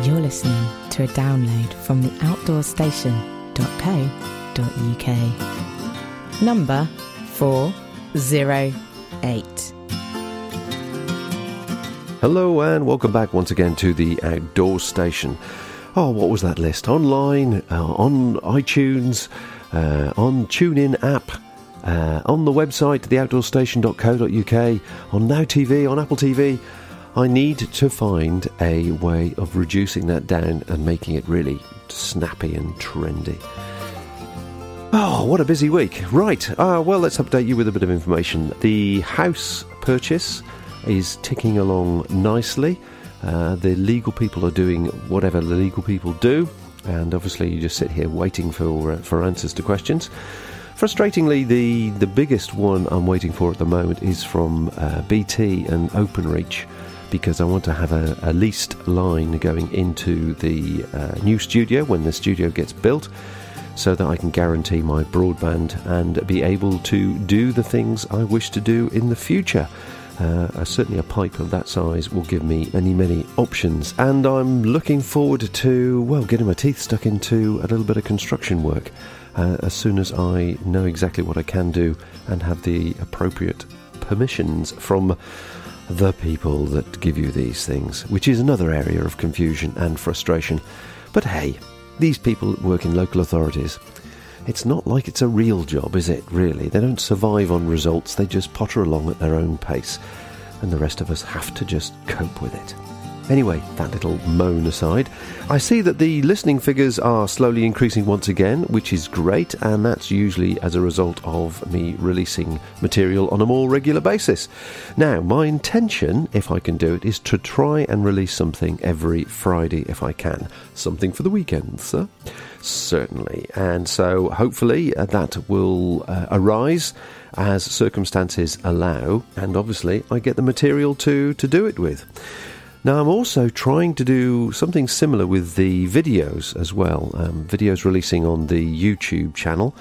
You're listening to a download from the outdoorstation.co.uk. Number 408. Hello and welcome back once again to the Outdoors Station. Oh, what was that list? Online, on iTunes, on TuneIn app, on the website, theoutdoorstation.co.uk, on Now TV, on Apple TV. I need to find a way of reducing that down and making it really snappy and trendy. Oh, what a busy week. Right, well, let's update you with a bit of information. The house purchase is ticking along nicely. The legal people are doing whatever the legal people do, and obviously you just sit here waiting for answers to questions. Frustratingly, the biggest one I'm waiting for at the moment is from BT and Openreach, because I want to have a leased line going into the new studio when the studio gets built, so that I can guarantee my broadband and be able to do the things I wish to do in the future. Certainly a pipe of that size will give me many options, and I'm looking forward to, well, getting my teeth stuck into a little bit of construction work as soon as I know exactly what I can do and have the appropriate permissions from the people that give you these things, which is another area of confusion and frustration. But hey, these people that work in local authorities, it's not like it's a real job, is it, really? They don't survive on results, they just potter along at their own pace, and the rest of us have to just cope with it. Anyway, that little moan aside, I see that the listening figures are slowly increasing once again, which is great, and that's usually as a result of me releasing material on a more regular basis. Now, my intention, if I can do it, is to try and release something every Friday if I can. Something for the weekend, sir? Certainly. And so, hopefully, that will arise as circumstances allow, and obviously I get the material to do it with. Now, I'm also trying to do something similar with the videos as well. Videos releasing on the YouTube channel,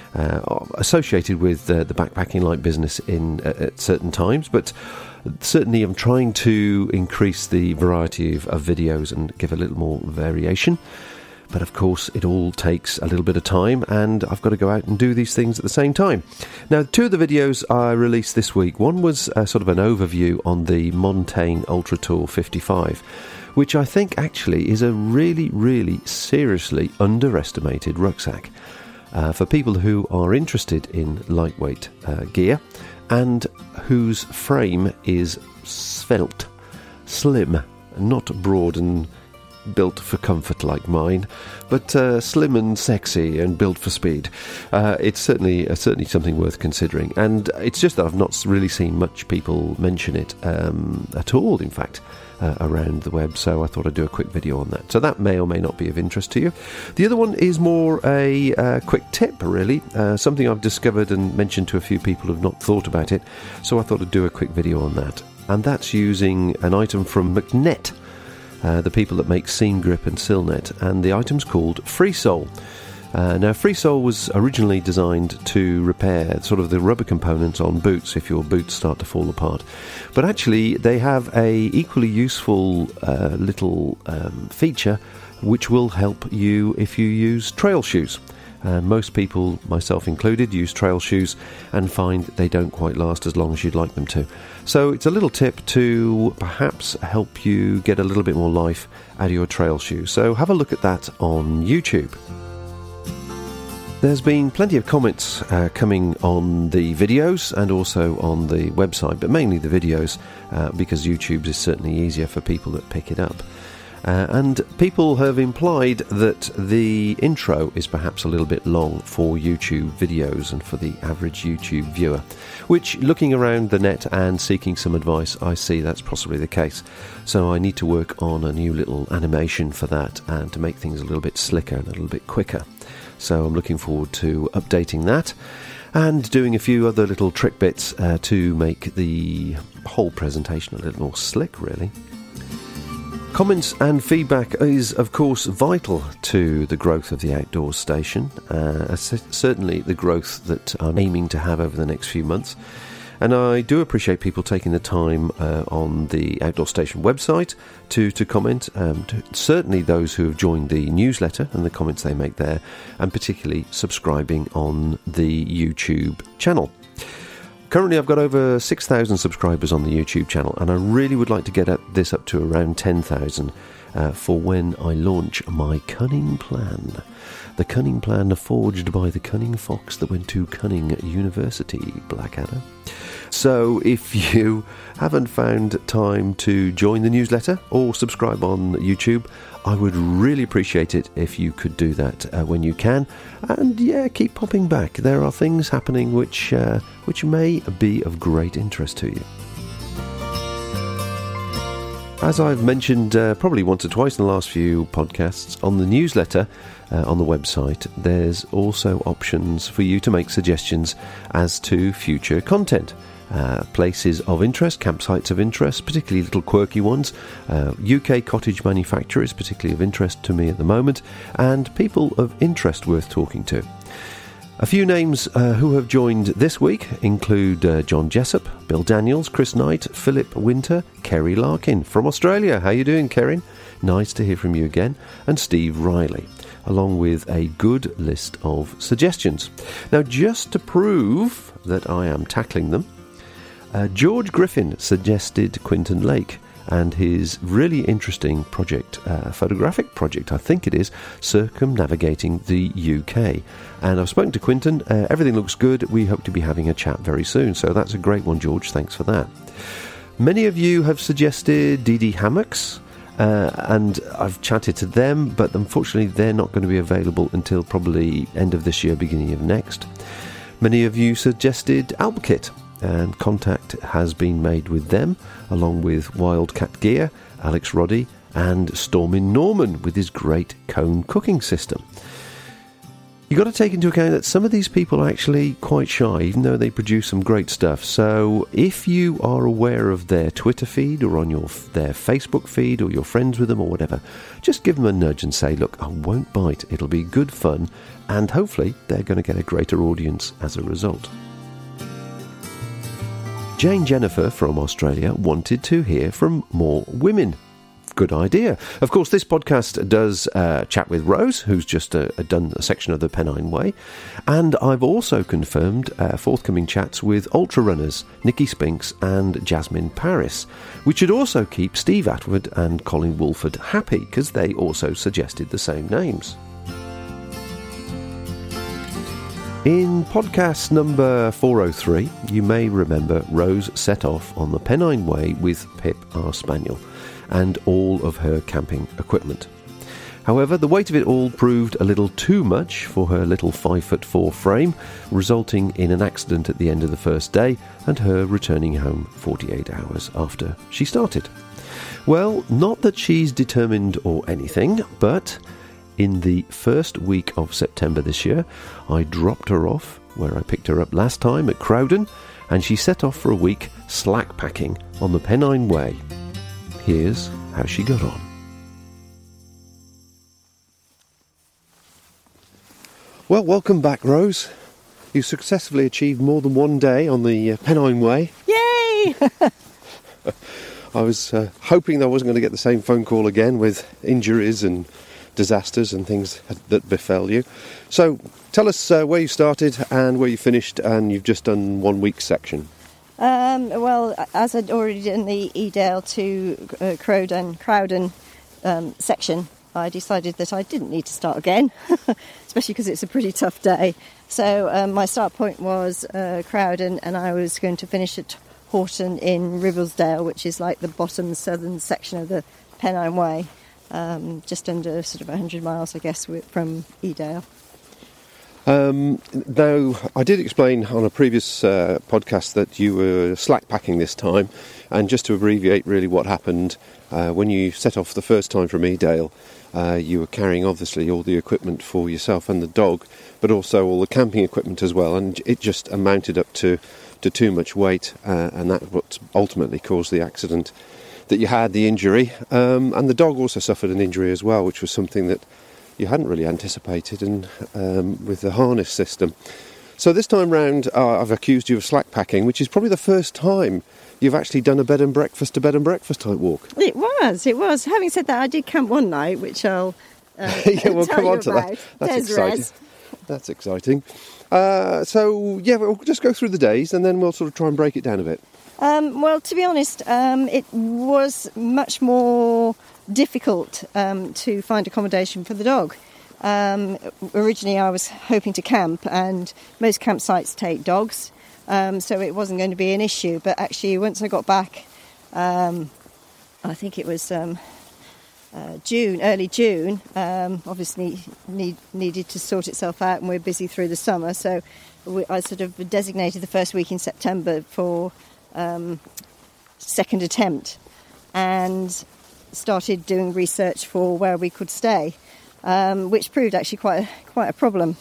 associated with the backpacking light business at certain times, but certainly I'm trying to increase the variety of videos and give a little more variation. But of course, it all takes a little bit of time, and I've got to go out and do these things at the same time. Now, two of the videos I released this week. One was sort of an overview on the Montane Ultra Tour 55, which I think actually is a really seriously underestimated rucksack for people who are interested in lightweight gear and whose frame is svelte, slim, not broad and built for comfort like mine, but slim and sexy and built for speed. It's certainly something worth considering, and it's just that I've not really seen much people mention it at all, in fact, around the web, so I thought I'd do a quick video on that. So that may or may not be of interest to you. The other one is more a quick tip, really, something I've discovered and mentioned to a few people who've not thought about it, so I thought I'd do a quick video on that. And that's using an item from McNett, the people that make Seam Grip and Silnet, and the item's called FreeSole. Now, FreeSole was originally designed to repair sort of the rubber components on boots if your boots start to fall apart. But actually, they have a equally useful little feature which will help you if you use trail shoes. Most people, myself included, use trail shoes and find they don't quite last as long as you'd like them to. So it's a little tip to perhaps help you get a little bit more life out of your trail shoes. So have a look at that on YouTube. There's been plenty of comments coming on the videos and also on the website, but mainly the videos because YouTube is certainly easier for people that pick it up. And people have implied that the intro is perhaps a little bit long for YouTube videos and for the average YouTube viewer, which, looking around the net and seeking some advice, I see that's possibly the case. So I need to work on a new little animation for that and to make things a little bit slicker and a little bit quicker. So I'm looking forward to updating that and doing a few other little trick bits to make the whole presentation a little more slick, really. Comments and feedback is, of course, vital to the growth of the Outdoors Station, certainly the growth that I'm aiming to have over the next few months. And I do appreciate people taking the time on the Outdoor Station website to comment, certainly those who have joined the newsletter and the comments they make there, and particularly subscribing on the YouTube channel. Currently, I've got over 6,000 subscribers on the YouTube channel, and I really would like to get this up to around 10,000 for when I launch my cunning plan. The cunning plan forged by the cunning fox that went to Cunning University, Blackadder. So if you haven't found time to join the newsletter or subscribe on YouTube, I would really appreciate it if you could do that when you can. And yeah, keep popping back. There are things happening which may be of great interest to you. As I've mentioned probably once or twice in the last few podcasts, on the newsletter on the website, there's also options for you to make suggestions as to future content. Places of interest, campsites of interest, particularly little quirky ones. UK cottage manufacturers, particularly of interest to me at the moment, and people of interest worth talking to. A few names who have joined this week include John Jessup, Bill Daniels, Chris Knight, Philip Winter, Kerry Larkin from Australia. How you doing, Kerry? Nice to hear from you again. And Steve Riley, along with a good list of suggestions. Now, just to prove that I am tackling them, George Griffin suggested Quinton Lake and his really interesting project, photographic project, I think it is, circumnavigating the UK. And I've spoken to Quinton. Everything looks good. We hope to be having a chat very soon. So that's a great one, George. Thanks for that. Many of you have suggested DD Hammocks, and I've chatted to them, but unfortunately they're not going to be available until probably end of this year, beginning of next. Many of you suggested Alpkit, and contact has been made with them, along with Wildcat Gear, Alex Roddy, and Stormin Norman with his great cone cooking system. You've got to take into account that some of these people are actually quite shy, even though they produce some great stuff. So if you are aware of their Twitter feed or on their Facebook feed, or you're friends with them or whatever, just give them a nudge and say, look, I won't bite. It'll be good fun, and hopefully they're going to get a greater audience as a result. Jane Jennifer from Australia wanted to hear from more women. Good idea. Of course, this podcast does chat with Rose, who's just done a section of the Pennine Way. And I've also confirmed forthcoming chats with ultra runners Nikki Spinks and Jasmine Paris, which should also keep Steve Atwood and Colin Woolford happy, because they also suggested the same names. In podcast number 403, you may remember Rose set off on the Pennine Way with Pip, our spaniel, and all of her camping equipment. However, the weight of it all proved a little too much for her little 5'4" frame, resulting in an accident at the end of the first day and her returning home 48 hours after she started. Well, not that she's determined or anything, but in the first week of September this year, I dropped her off where I picked her up last time at Crowden, and she set off for a week slack packing on the Pennine Way. Here's how she got on. Well, welcome back, Rose. You successfully achieved more than one day on the Pennine Way. Yay! I was hoping I wasn't going to get the same phone call again with injuries and disasters and things that befell you. So tell us where you started and where you finished, and you've just done 1 week section. Well, as I'd already done the Edale to Crowden section, I decided that I didn't need to start again, especially because it's a pretty tough day. So my start point was Crowden, and I was going to finish at Horton in Ribblesdale, which is like the bottom southern section of the Pennine Way. Just under sort of 100 miles, I guess, from Edale. Now, I did explain on a previous podcast that you were slack packing this time, and just to abbreviate really what happened, when you set off the first time from Edale, you were carrying obviously all the equipment for yourself and the dog, but also all the camping equipment as well, and it just amounted up to too much weight, and that's what ultimately caused the accident that you had, the injury, and the dog also suffered an injury as well, which was something that you hadn't really anticipated, and with the harness system. So this time round, I've accused you of slack packing, which is probably the first time you've actually done a bed and breakfast type walk. It was. Having said that, I did camp one night, which I'll yeah, we'll tell come you on to about. that. That's exciting. Res. That's exciting. So, yeah, we'll just go through the days and then we'll sort of try and break it down a bit. Well, to be honest, it was much more difficult to find accommodation for the dog. Originally, I was hoping to camp, and most campsites take dogs, so it wasn't going to be an issue. But actually, once I got back, I think it was early June, obviously needed to sort itself out, and we're busy through the summer. So I sort of designated the first week in September for second attempt, and started doing research for where we could stay, which proved actually quite a problem.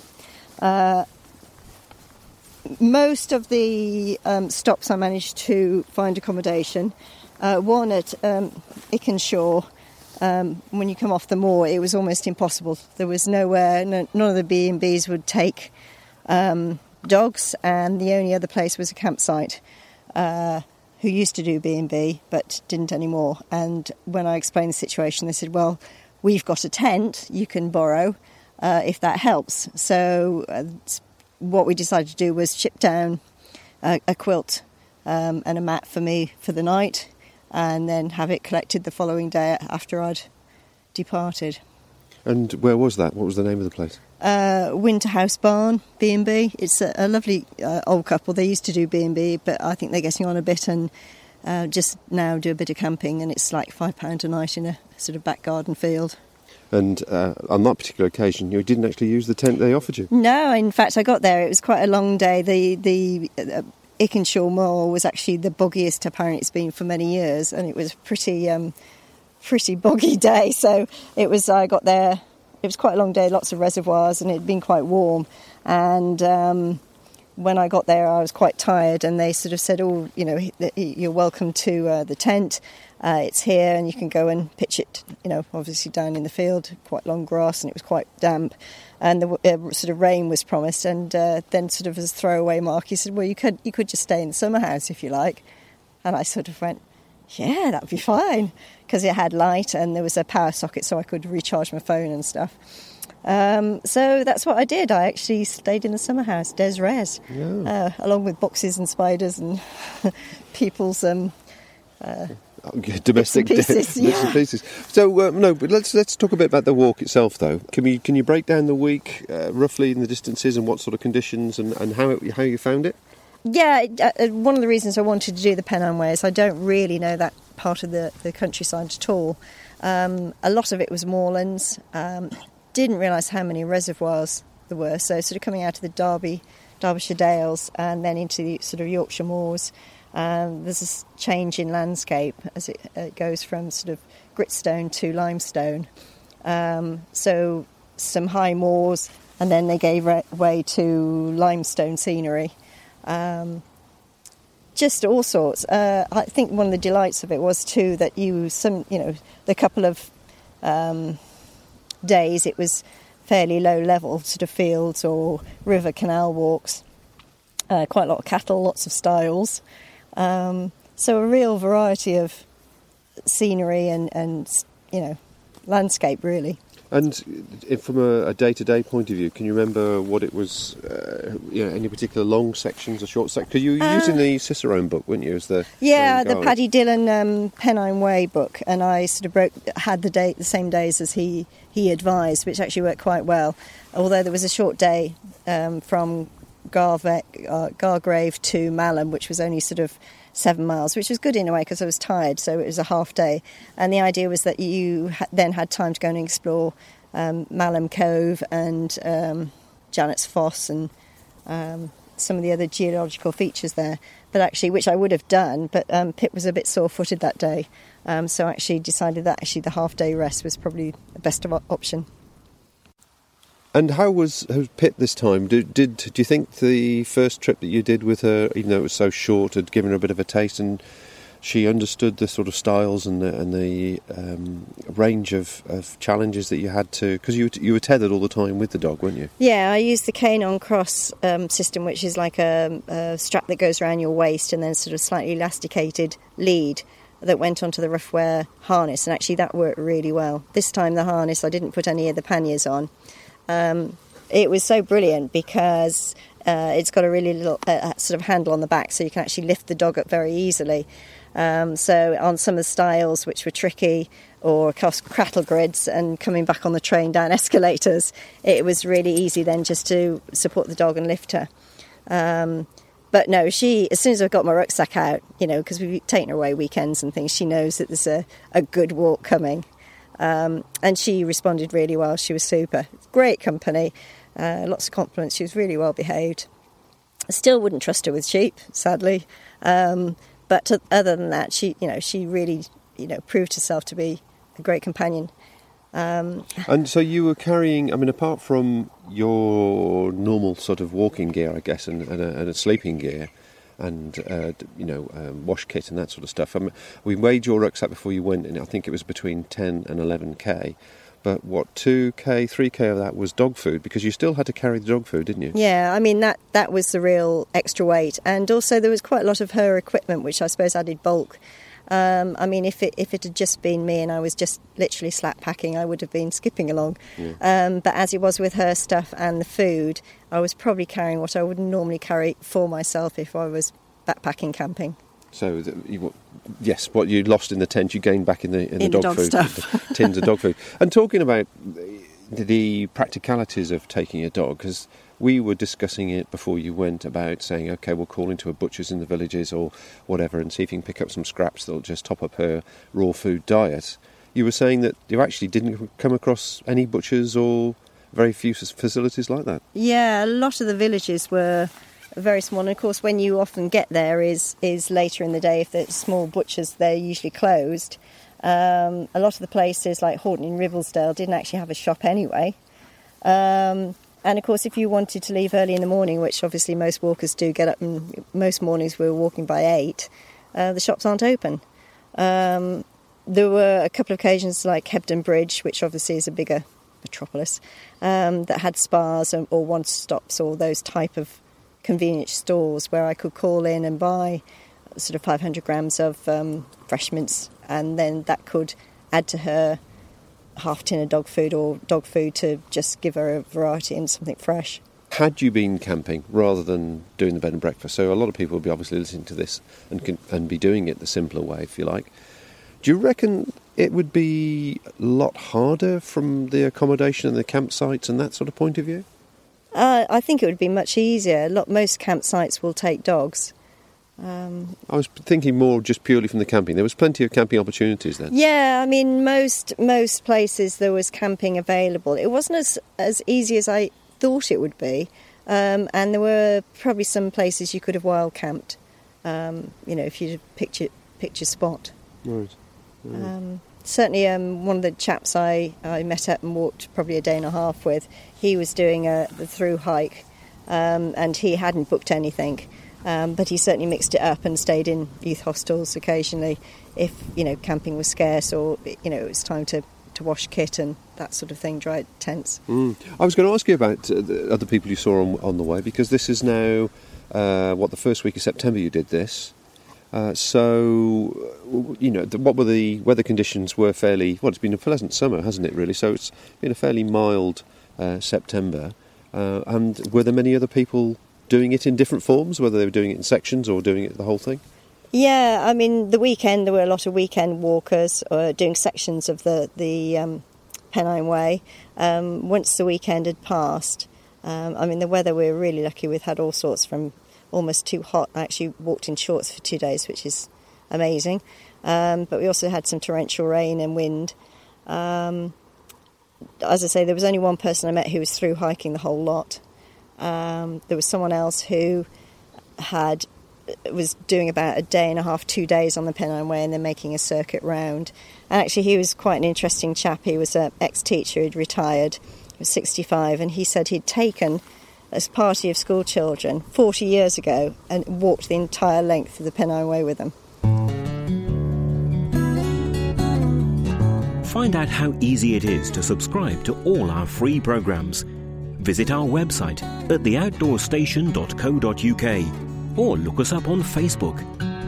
Most of the stops I managed to find accommodation. One at Ickenshore. When you come off the moor, it was almost impossible. There was nowhere, none of the B&Bs would take dogs, and the only other place was a campsite who used to do B&B but didn't anymore. And when I explained the situation, they said, well, we've got a tent you can borrow if that helps. So what we decided to do was chip down a quilt and a mat for me for the night, and then have it collected the following day after I'd departed. And where was that? What was the name of the place? Winterhouse Barn, B&B. It's a lovely old couple. They used to do B&B, but I think they're getting on a bit and just now do a bit of camping, and it's like £5 a night in a sort of back garden field. And on that particular occasion, you didn't actually use the tent they offered you? No, in fact, I got there. It was quite a long day. The Ickenshore Moor was actually the boggiest apparently it's been for many years, and it was pretty boggy day. So I got there. It was quite a long day, lots of reservoirs, and it had been quite warm. And when I got there, I was quite tired, and they sort of said, "Oh, you're welcome to the tent. It's here, and you can go and pitch it. Obviously down in the field, quite long grass, and it was quite damp." And the sort of rain was promised. And then, sort of as a throwaway mark, he said, "Well, you could just stay in the summer house if you like." And I sort of went, "Yeah, that'd be fine," because it had light and there was a power socket, so I could recharge my phone and stuff. So that's what I did. I actually stayed in the summer house, Des Res, along with boxes and spiders and people's domestic pieces. So but let's talk a bit about the walk itself, though. Can you break down the week roughly in the distances and what sort of conditions and how you found it? Yeah, one of the reasons I wanted to do the Pennine Way is I don't really know that part of the countryside at all. A lot of it was moorlands. Didn't realise how many reservoirs there were. So sort of coming out of the Derbyshire Dales and then into the sort of Yorkshire moors, there's this change in landscape as it goes from sort of gritstone to limestone. So some high moors, and then they gave way to limestone scenery. Just all sorts. I think one of the delights of it was too that the couple of days it was fairly low level sort of fields or river canal walks. Quite a lot of cattle, lots of stiles. So a real variety of scenery and landscape really. And from a day-to-day point of view, can you remember what it was, any particular long sections or short sections? Because you were using the Cicerone book, weren't you, as the the Paddy Dillon Pennine Way book, and I sort of had the same days as he advised, which actually worked quite well. Although there was a short day from Gargrave to Malham, which was only sort of 7 miles, which was good in a way because I was tired, so it was a half day. And the idea was that you then had time to go and explore Malham Cove and Janet's Foss and some of the other geological features there. But actually, which I would have done, but Pip was a bit sore-footed that day, so I actually decided that the half-day rest was probably the best option. And how was Pip this time? Do you think the first trip that you did with her, even though it was so short, had given her a bit of a taste, and she understood the sort of styles and the range of challenges that you had to, because you were tethered all the time with the dog, weren't you? Yeah, I used the Cane-On Cross system, which is like a strap that goes around your waist and then sort of slightly elasticated lead that went onto the rough wear harness, and actually that worked really well. This time the harness, I didn't put any of the panniers on. It was so brilliant because it's got a really little sort of handle on the back, so you can actually lift the dog up very easily. So on some of the styles which were tricky, or across crattle grids and coming back on the train down escalators, it was really easy then just to support the dog and lift her. But no, she, as soon as I've got my rucksack out, because we've taken her away weekends and things, she knows that there's a good walk coming. And she responded really well. She was super. Great company, lots of compliments. She was really well behaved. I still wouldn't trust her with sheep, sadly. But other than that, she really, proved herself to be a great companion. And so you were carrying, apart from your normal sort of walking gear, I guess, and a sleeping gear, and wash kit and that sort of stuff. We weighed your rucksack before you went, and I think it was between 10 and 11k. But 2k, 3k of that was dog food, because you still had to carry the dog food, didn't you? Yeah, that was the real extra weight, and also there was quite a lot of her equipment, which I suppose added bulk. If it had just been me and I was just literally slap packing, I would have been skipping along. Yeah. But as it was with her stuff and the food, I was probably carrying what I would normally carry for myself if I was backpacking camping. So, yes, what you lost in the tent, you gained back in the dog food stuff. Tins of dog food. And talking about the practicalities of taking a dog, because we were discussing it before you went about saying, OK, we'll call into a butcher's in the villages or whatever and see if you can pick up some scraps that'll just top up her raw food diet. You were saying that you actually didn't come across any butchers or very few facilities like that. Yeah, a lot of the villages were very small, and of course when you often get there is later in the day. If they're small butchers, they're usually closed. A lot of the places like Horton in Ribblesdale didn't actually have a shop anyway. And of course if you wanted to leave early in the morning, which obviously most walkers do get up, and most mornings we were walking by 8, the shops aren't open. There were a couple of occasions like Hebden Bridge, which obviously is a bigger metropolis, that had spas or one-stops or those type of convenience stores where I could call in and buy sort of 500 grams of fresh mince, and then that could add to her half tin of dog food or dog food to just give her a variety and something fresh. Had you been camping rather than doing the bed and breakfast, so a lot of people will be obviously listening to this and be doing it the simpler way, if you like, do you reckon it would be a lot harder from the accommodation and the campsites and that sort of point of view? I think it would be much easier. Most campsites will take dogs. I was thinking more just purely from the camping. There was plenty of camping opportunities then. Yeah, most places there was camping available. It wasn't as easy as I thought it would be, and there were probably some places you could have wild camped. If you picked your spot. Right. Certainly, one of the chaps I met up and walked probably a day and a half with, he was doing the through hike, and he hadn't booked anything, but he certainly mixed it up and stayed in youth hostels occasionally if camping was scarce or it was time to wash kit and that sort of thing, dry tents. I was going to ask you about the other people you saw on the way, because this is now the first week of September you did this. What were the weather conditions? Were fairly, it's been a pleasant summer, hasn't it, really? So it's been a fairly mild September. And were there many other people doing it in different forms, whether they were doing it in sections or doing it the whole thing? Yeah, the weekend, there were a lot of weekend walkers doing sections of the Pennine Way. Once the weekend had passed, the weather we were really lucky with had all sorts from almost too hot. I actually walked in shorts for 2 days, which is amazing. But we also had some torrential rain and wind. As I say, there was only one person I met who was through hiking the whole lot. There was someone else who was doing about a day and a half, 2 days on the Pennine Way and then making a circuit round. And actually he was quite an interesting chap. He was an ex-teacher who'd retired. He was 65, and he said he'd taken a party of school children 40 years ago and walked the entire length of the Pennine Way with them. find out how easy it is to subscribe to all our free programmes, visit our website at theoutdoorstation.co.uk or look us up on Facebook.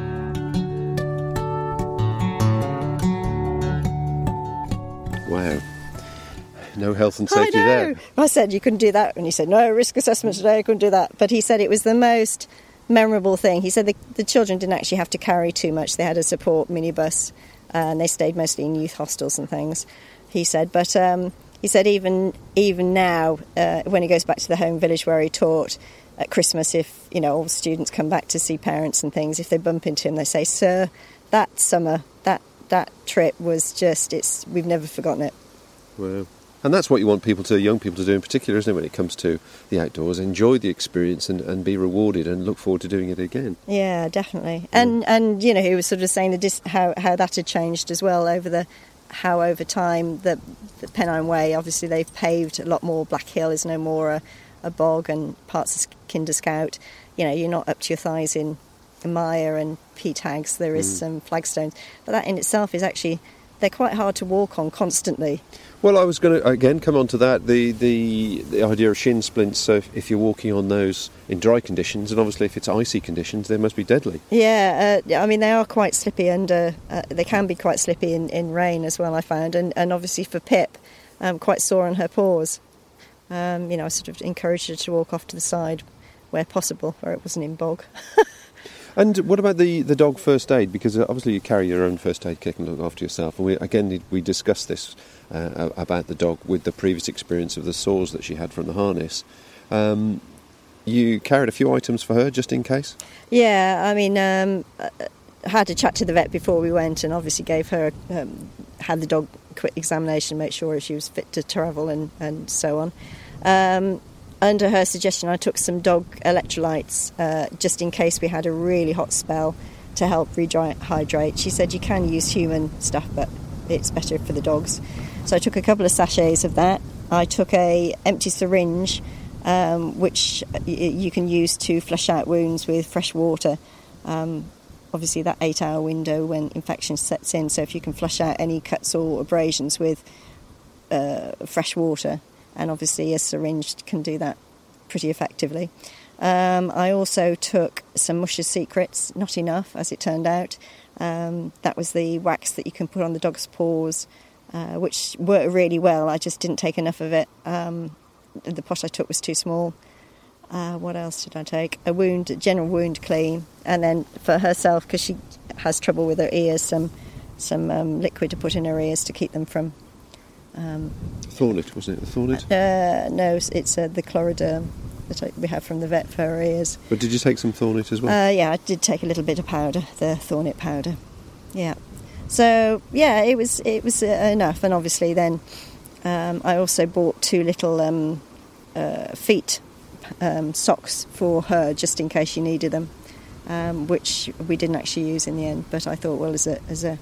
Wow. No health and safety there. I said you couldn't do that, and he said no risk assessment today. I couldn't do that, but he said it was the most memorable thing. He said the children didn't actually have to carry too much. They had a support minibus, and they stayed mostly in youth hostels and things. He said, but he said even now, when he goes back to the home village where he taught at Christmas, if all the students come back to see parents and things, if they bump into him, they say, "Sir, that summer, that trip was we've never forgotten it." Wow. And that's what you want young people to do in particular, isn't it, when it comes to the outdoors? Enjoy the experience and be rewarded and look forward to doing it again. Yeah, definitely. And he was sort of saying how that had changed as well over time the Pennine Way, obviously they've paved a lot more. Black Hill is no more a bog, and parts of Kinder Scout, you're not up to your thighs in mire and peat hags. There is some flagstones. But that in itself is actually, they're quite hard to walk on constantly. Well, I was going to, again, come on to that, the idea of shin splints. So if you're walking on those in dry conditions, and obviously if it's icy conditions, they must be deadly. Yeah, they are quite slippy, and they can be quite slippy in rain as well, I found. And obviously for Pip, quite sore on her paws. I sort of encouraged her to walk off to the side where possible, where it wasn't in bog. And what about the dog first aid? Because obviously you carry your own first aid kit and look after yourself. And we discussed this about the dog with the previous experience of the sores that she had from the harness. You carried a few items for her just in case? Yeah, I had a chat to the vet before we went, and obviously gave her, had the dog quick examination, make sure she was fit to travel and so on. Under her suggestion, I took some dog electrolytes just in case we had a really hot spell to help rehydrate. She said you can use human stuff, but it's better for the dogs. So I took a couple of sachets of that. I took a empty syringe, which you can use to flush out wounds with fresh water. Obviously that 8-hour window when infection sets in, so if you can flush out any cuts or abrasions with fresh water, and obviously a syringe can do that pretty effectively. I also took some Mush's Secrets, not enough as it turned out. That was the wax that you can put on the dog's paws, which worked really well. I just didn't take enough of it. The pot I took was too small. What else did I take? A general wound clean, and then for herself, because she has trouble with her ears, some liquid to put in her ears to keep them from... Thornit, wasn't it? The Thornit? No, it's the Chloroderm that we have from the vet for her ears. But did you take some Thornit as well? Yeah, I did take a little bit of powder, the Thornit powder. Yeah. So, yeah, it was enough. And obviously then I also bought 2 little feet socks for her just in case she needed them, which we didn't actually use in the end. But I thought, well, as a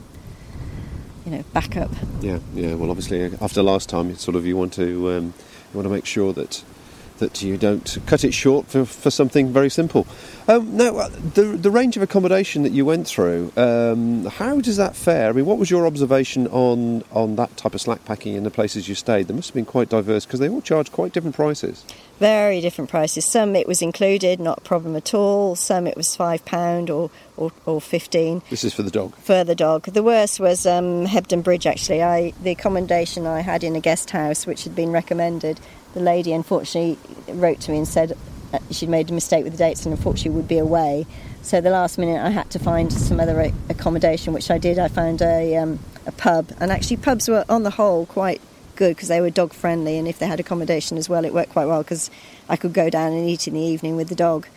backup. Yeah. Well, obviously, after last time, you want to make sure that you don't cut it short for something very simple. Now, the range of accommodation that you went through, how does that fare? I mean, what was your observation on that type of slack packing in the places you stayed? They must have been quite diverse because they all charge quite different prices. Very different prices. Some it was included, not a problem at all. Some it was £5 or 15. This is for the dog? For the dog. The worst was Hebden Bridge, actually. The accommodation I had in a guest house, which had been recommended, the lady unfortunately wrote to me and said she'd made a mistake with the dates and unfortunately would be away. So the last minute I had to find some other accommodation, which I did. I found a pub, and actually pubs were on the whole quite good because they were dog friendly, and if they had accommodation as well, it worked quite well because I could go down and eat in the evening with the dog.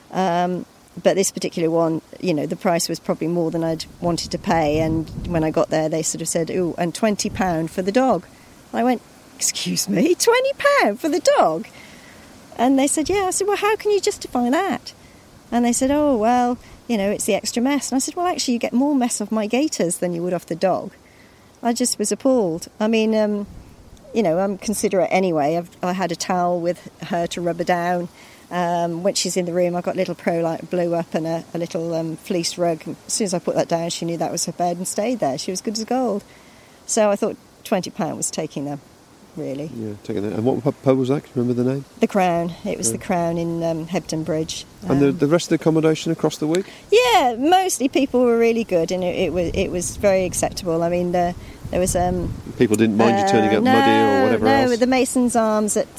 But this particular one, the price was probably more than I'd wanted to pay, and when I got there they sort of said, "Ooh, and £20 for the dog." I went, "Excuse me, £20 for the dog?" And they said, "Yeah." I said, "Well, how can you justify that?" And they said, "Oh, well, it's the extra mess." And I said, "Well, actually, you get more mess off my gaiters than you would off the dog." I just was appalled. I mean, I'm considerate anyway. I had a towel with her to rub her down. When she's in the room, I've got a little Pro-Light Blue up and a little fleece rug. As soon as I put that down, she knew that was her bed and stayed there. She was good as gold. So I thought £20 was taking them, really. Yeah, taking that. And what pub was that? Can you remember the name? The Crown. It was the Crown in Hebden Bridge. And the rest of the accommodation across the week? Yeah, mostly people were really good, and it was very acceptable. I mean, there was people didn't mind you turning up muddy or whatever else. No, the Mason's Arms at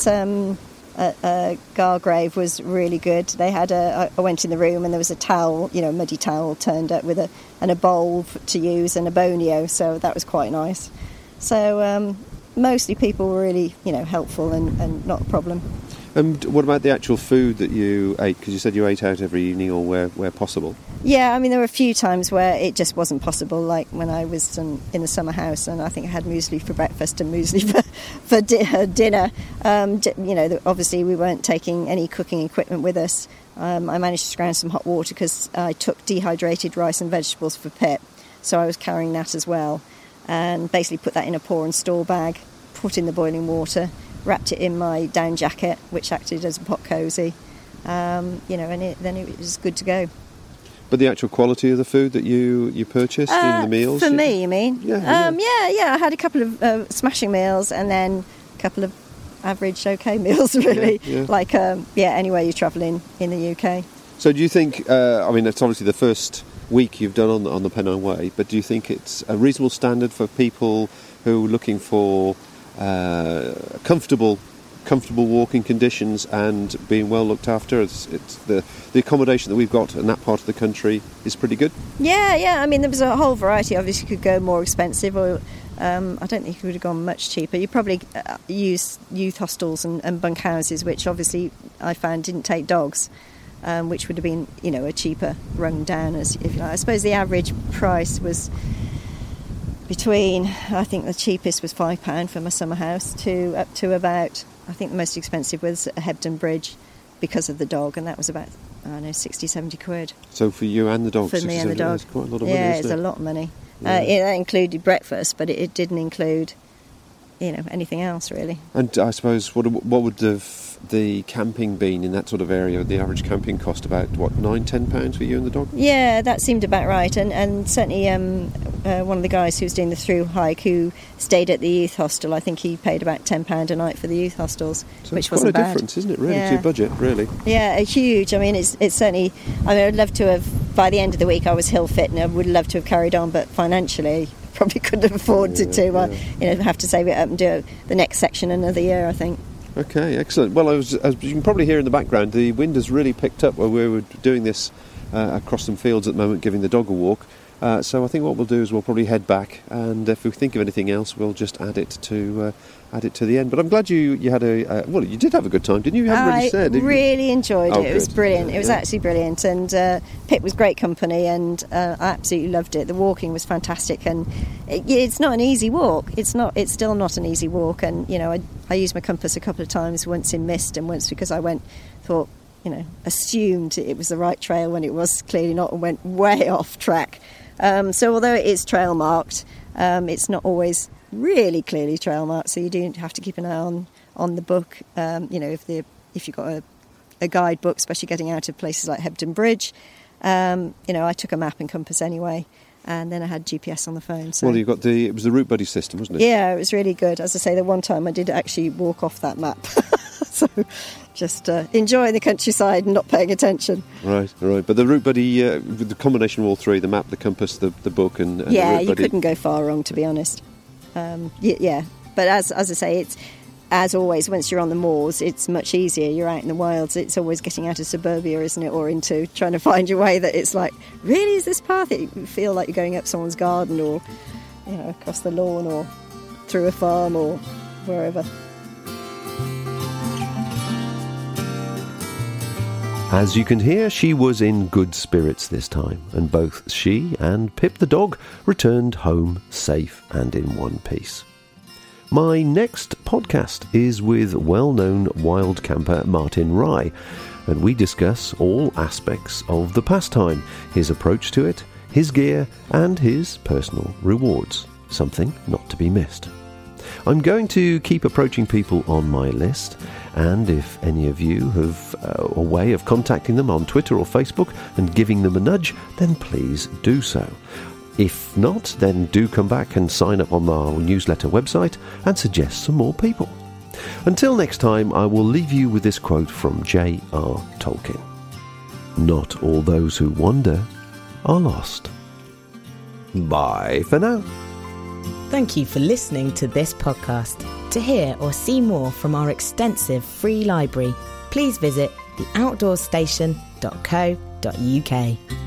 Gargrave was really good. They had I went in the room and there was a towel, a muddy towel turned up with a bowl to use and a bonio, so that was quite nice. So mostly people were really, helpful and not a problem. And what about the actual food that you ate? Because you said you ate out every evening or where possible. Yeah, I mean, there were a few times where it just wasn't possible, like when I was in the summer house and I think I had muesli for breakfast and muesli for dinner. Obviously we weren't taking any cooking equipment with us. I managed to scrounge some hot water because I took dehydrated rice and vegetables for Pip, so I was carrying that as well. And basically put that in a pour and store bag, put in the boiling water, wrapped it in my down jacket, which acted as a pot cosy, and then it was good to go. But the actual quality of the food that you purchased in the meals? For me, you mean? Yeah. I had a couple of smashing meals and then a couple of average okay meals, really. Yeah. Like, anywhere you're travelling in the UK. So do you think, it's obviously the first week you've done on the Pennine Way, but do you think it's a reasonable standard for people who are looking for comfortable walking conditions and being well looked after? It's the accommodation that we've got in that part of the country is pretty good. Yeah. I mean, there was a whole variety. Obviously, you could go more expensive, or I don't think you would have gone much cheaper. You probably use youth hostels and bunkhouses, which obviously I found didn't take dogs, which would have been a cheaper run down. As if you like. I suppose the average price was between, I think the cheapest was £5 for my summer house to up to about, I think the most expensive was at Hebden Bridge because of the dog, and that was about, 60, 70 quid. So for you and the dog? For me and the dog. That's quite a lot of money, Yeah, isn't it's it? a lot of money. Yeah. That included breakfast, but it didn't include, anything else really. And I suppose, what would the camping been in that sort of area? The average camping cost about, £9-10 for you and the dog? Yeah, that seemed about right. And certainly one of the guys who was doing the through hike who stayed at the youth hostel, I think he paid about £10 a night for the youth hostels, so which it's wasn't quite a bad. difference, isn't it, really, to your budget, really? Yeah, huge. I mean, it's certainly, I'd love to have, by the end of the week I was hill fit and I would love to have carried on, but financially probably couldn't have afforded to. Have to save it up and do the next section another year, I think. Okay, excellent. Well, as you can probably hear in the background, the wind has really picked up where we were doing this across some fields at the moment, giving the dog a walk. So I think what we'll do is we'll probably head back, and if we think of anything else, we'll just add it to the end. But I'm glad you had you did have a good time, didn't you? You haven't really said. I really enjoyed it. It was good. brilliant. Yeah, It was actually brilliant, and Pip was great company, and I absolutely loved it. The walking was fantastic, and it's not an easy walk. It's still not an easy walk, and I used my compass a couple of times, once in mist and once because I assumed it was the right trail when it was clearly not, and went way off track. So although it is trail marked, it's not always really clearly trail marked, so you do have to keep an eye on the book. If you've got a guidebook, especially getting out of places like Hebden Bridge, I took a map and compass anyway, and then I had GPS on the phone. So. Well, you got it was the Route Buddy system, wasn't it? Yeah, it was really good. As I say, the one time I did actually walk off that map. So just enjoying the countryside and not paying attention. Right. But the Route Buddy, the combination of all three, the map, the compass, the book, and the Route Buddy. You couldn't go far wrong, to be honest. But as I say, it's as always, once you're on the moors, it's much easier. You're out in the wilds. It's always getting out of suburbia, isn't it, or into trying to find your way, that it's like, really, is this path? You feel like you're going up someone's garden, or across the lawn, or through a farm, or wherever. As you can hear, she was in good spirits this time, and both she and Pip the dog returned home safe and in one piece. My next podcast is with well-known wild camper Martin Rye, and we discuss all aspects of the pastime, his approach to it, his gear, and his personal rewards. Something not to be missed. I'm going to keep approaching people on my list, and if any of you have a way of contacting them on Twitter or Facebook and giving them a nudge, then please do so. If not, then do come back and sign up on our newsletter website and suggest some more people. Until next time, I will leave you with this quote from J.R. Tolkien. Not all those who wander are lost. Bye for now. Thank you for listening to this podcast. To hear or see more from our extensive free library, please visit theoutdoorstation.co.uk.